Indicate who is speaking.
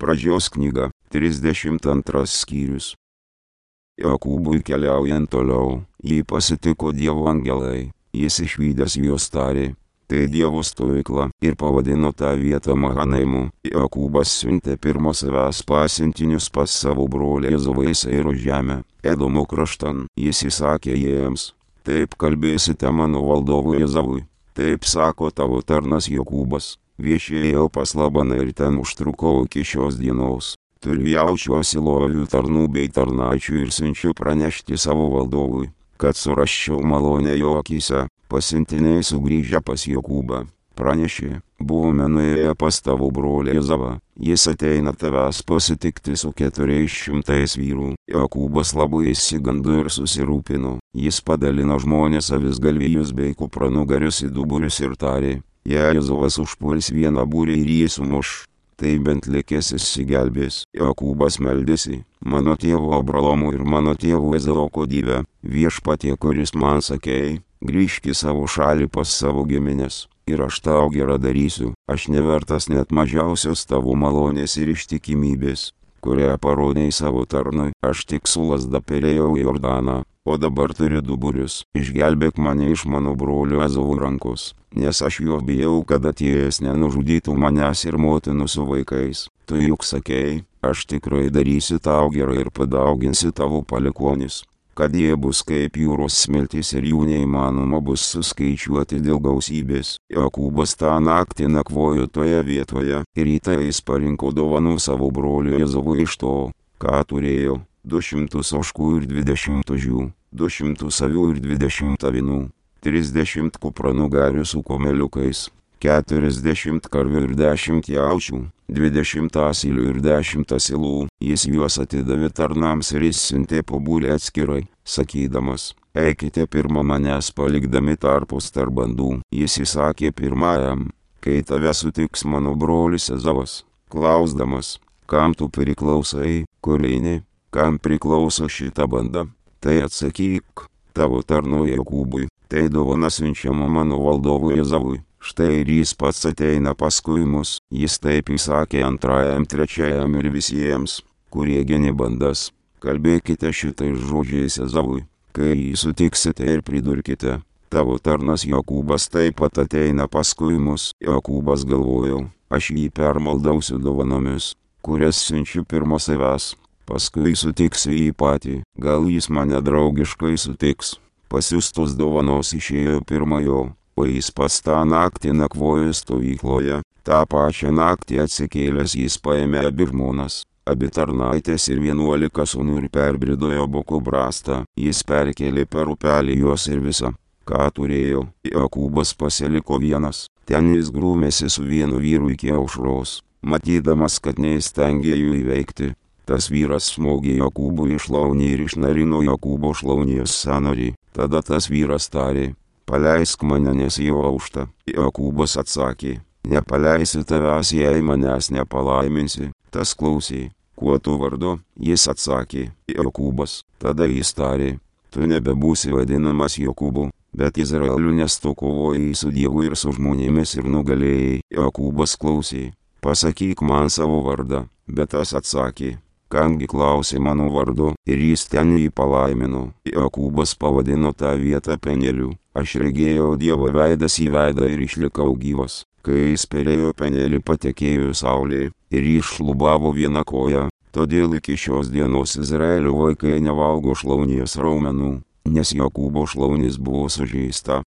Speaker 1: Pradžios knyga, 32 skyrius. Jokūbui keliaujant toliau, jį pasitiko Dievo angelai, jis išvydęs juos tarė, tai Dievo stovykla, ir pavadino tą vietą Mahanaimu. Jokūbas siuntė pirmo savęs pasiuntinius pas savo brolį Ezavą į Seiro žemę, Edomo kraštan. Jis įsakė jiems, taip kalbėsite mano valdovui Ezavui, taip sako tavo tarnas Jokūbas. Viešėjau pas Labaną ir ten užtrukau iki šios dienos. Turiu jaučiuosi lovių tarnų bei tarnaičių ir siunčiu pranešti savo valdovui, kad surasčiau malonę jo akyse. Pasiuntiniai sugrįžę pas Jokūbą pranešė, buvome nuėję pas tavo brolį Ezavą, jis ateina tavęs pasitikti su 400 vyrų. Jokūbas labai išsigando ir susirūpino, jis padalino žmonės avis galvijus bei kupranugarius į du būrius ir tarė, jei Ezavas užpuls vieną būrį ir jį sumuš, tai bent likęs išsigelbės. Jokūbas meldėsi, mano tėvo Abraomo ir mano tėvo Ezavo Dieve, viešpatie, kuris man sakei, grįžk į savo šalį pas savo giminės, ir aš tau gerą darysiu, aš nevertas net mažiausios tavo malonės ir ištikimybės, kurią parodei savo tarnui. Aš tik su lazda perėjau Jordaną, o dabar turiu du būrius. Išgelbėk mane iš mano brolio Ezavo rankos, nes aš jo bijau, kad atėjęs nenužudytų manęs ir motinų su vaikais. Tu juk sakei, aš tikrai darysiu tau gerai ir padauginsiu tavo palikuonis, kad jie bus kaip jūros smiltys ir jų neįmanoma bus suskaičiuoti dėl gausybės. Jokūbas tą naktį nakvojo toje vietoje, ir rytą jis parinko dovanų savo broliui Ezavui iš to, ką turėjo, 200 ožkų ir 20 ožių, 200 avių ir 20 avinų, 30 kupranugarių su komeliukais, 40 karvių ir 10 jaučių, 20 asylių ir 10 asilų. Jis juos atidavė tarnams ir išsiuntė po būrį atskirai, sakydamas, eikite pirma manęs palikdami tarpus tarp bandų. Jis įsakė pirmajam, kai tave sutiks mano brolis Ezavas, klausdamas, kam tu priklausai, kur eini, kam priklauso šita banda, tai atsakyk, tavo tarnui Jokūbui, tai dovana siunčiama mano valdovui Ezavui. Štai ir jis pats ateina paskui mus. Jis taip įsakė antrajam, trečiajam ir visiems, kurie geni bandas. Kalbėkite šitais žodžiais Ezavui, kai jį sutiksite, ir pridurkite, tavo tarnas Jokūbas taip pat ateina paskui mus. Jokūbas galvojo, aš jį permaldausiu dovanomis, kurias siunčiu pirmo savęs, paskui sutiksiu jį patį, gal jis mane draugiškai sutiks. Pasiųstos dovanos išėjo pirmajo, o jis pats tą naktį nakvojo stovykloje. Ta pačią naktį atsikėlęs jis paėmė abi žmonas, abi tarnaitės ir 11 sūnų ir perbrido Jaboko brastą. Jis perkėlė per upelį juos ir visą, ką turėjo. Jokūbas pasiliko vienas, ten jis grūmėsi su vienu vyru iki aušros, matydamas, kad neįstengė jų įveikti. Tas vyras smogė Jokūbui į šlaunį ir išnarino Jokūbo šlaunies sąnarį. Tada tas vyras tarė, paleisk mane, nes jau aušta. Jokūbas atsakė, nepaleisiu tavęs, jei manęs nepalaiminsi. Tas klausė, kuo tu vardu? Jis atsakė, Jokūbas. Tada jis tarė, tu nebebūsi vadinamas Jokūbu, bet Izraeliu, nes tu kovojai su Dievu ir su žmonėmis ir nugalėjai. Jokūbas klausė, pasakyk man savo vardą, bet tas atsakė, kamgi klausė mano vardu, ir jis ten jį palaimino. Jokūbas pavadino tą vietą Peneliu. Aš regėjau Dievo veidas į veidą ir išlikau gyvas. Kai jis perėjo Penelį, patekėjo saulė, ir jis šlubavo vieną koją. Todėl iki šios dienos Izraelio vaikai nevalgo šlaunies raumenų, nes Jokūbo šlaunis buvo sužeista.